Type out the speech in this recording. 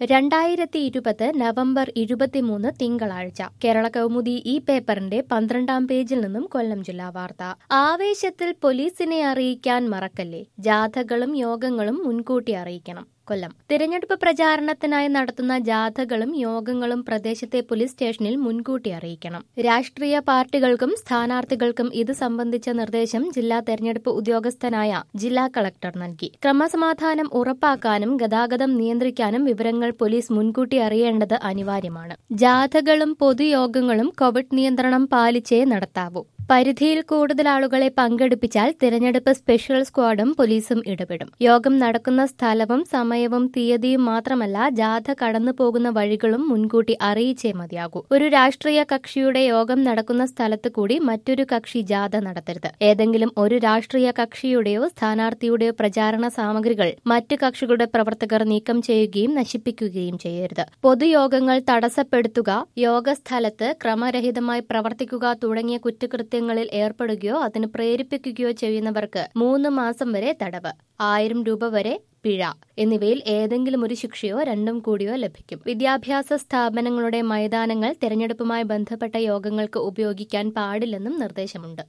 2020 November 23 തിങ്കളാഴ്ച കേരള കൗമുദി ഈ പേപ്പറിന്റെ 12-ാം പേജിൽ നിന്നും കൊല്ലം ജില്ലാ വാർത്ത. ആവേശത്തിൽ പോലീസിനെ അറിയിക്കാൻ മറക്കല്ലേ, ജാഥകളും യോഗങ്ങളും മുൻകൂട്ടി അറിയിക്കണം. കൊല്ലം. തിരഞ്ഞെടുപ്പ് പ്രചാരണത്തിനായി നടത്തുന്ന ജാഥകളും യോഗങ്ങളും പ്രദേശത്തെ പോലീസ് സ്റ്റേഷനിൽ മുൻകൂട്ടി അറിയിക്കണം. രാഷ്ട്രീയ പാർട്ടികൾക്കും സ്ഥാനാർത്ഥികൾക്കും ഇത് സംബന്ധിച്ച നിർദ്ദേശം ജില്ലാ തെരഞ്ഞെടുപ്പ് ഉദ്യോഗസ്ഥനായ ജില്ലാ കളക്ടർ നൽകി. ക്രമസമാധാനം ഉറപ്പാക്കാനും ഗതാഗതം നിയന്ത്രിക്കാനും വിവരങ്ങൾ പോലീസ് മുൻകൂട്ടി അറിയേണ്ടത് അനിവാര്യമാണ്. ജാഥകളും പൊതുയോഗങ്ങളും കോവിഡ് നിയന്ത്രണം പാലിച്ചേ നടത്താവൂ. പരിധിയിൽ കൂടുതൽ ആളുകളെ പങ്കെടുപ്പിച്ചാൽ തിരഞ്ഞെടുപ്പ് സ്പെഷ്യൽ സ്ക്വാഡും പോലീസും ഇടപെടും. യോഗം നടക്കുന്ന സ്ഥലവും സമയവും തീയതിയും മാത്രമല്ല, ജാഥ കടന്നു പോകുന്ന വഴികളും മുൻകൂട്ടി അറിയിച്ചേ മതിയാകൂ. ഒരു രാഷ്ട്രീയ കക്ഷിയുടെ യോഗം നടക്കുന്ന സ്ഥലത്ത് കൂടി മറ്റൊരു കക്ഷി ജാഥ നടത്തരുത്. ഏതെങ്കിലും ഒരു രാഷ്ട്രീയ കക്ഷിയുടെയോ സ്ഥാനാർത്ഥിയുടെയോ പ്രചാരണ സാമഗ്രികൾ മറ്റ് കക്ഷികളുടെ പ്രവർത്തകർ നീക്കം ചെയ്യുകയും നശിപ്പിക്കുകയും ചെയ്യരുത്. പൊതുയോഗങ്ങൾ തടസ്സപ്പെടുത്തുക, യോഗസ്ഥലത്ത് ക്രമരഹിതമായി പ്രവർത്തിക്കുക തുടങ്ങിയ കുറ്റകൃത്യങ്ങളിൽ ഏർപ്പെടുകയോ അതിന് പ്രേരിപ്പിക്കുകയോ ചെയ്യുന്നവർക്ക് 3 മാസം വരെ തടവ്, 1000 രൂപ വരെ പിഴ എന്നിവയിൽ ഏതെങ്കിലും ഒരു ശിക്ഷയോ രണ്ടും കൂടിയോ ലഭിക്കും. വിദ്യാഭ്യാസ സ്ഥാപനങ്ങളുടെ മൈതാനങ്ങൾ തിരഞ്ഞെടുപ്പുമായി ബന്ധപ്പെട്ട യോഗങ്ങൾക്ക് ഉപയോഗിക്കാൻ പാടില്ലെന്നും നിർദ്ദേശമുണ്ട്.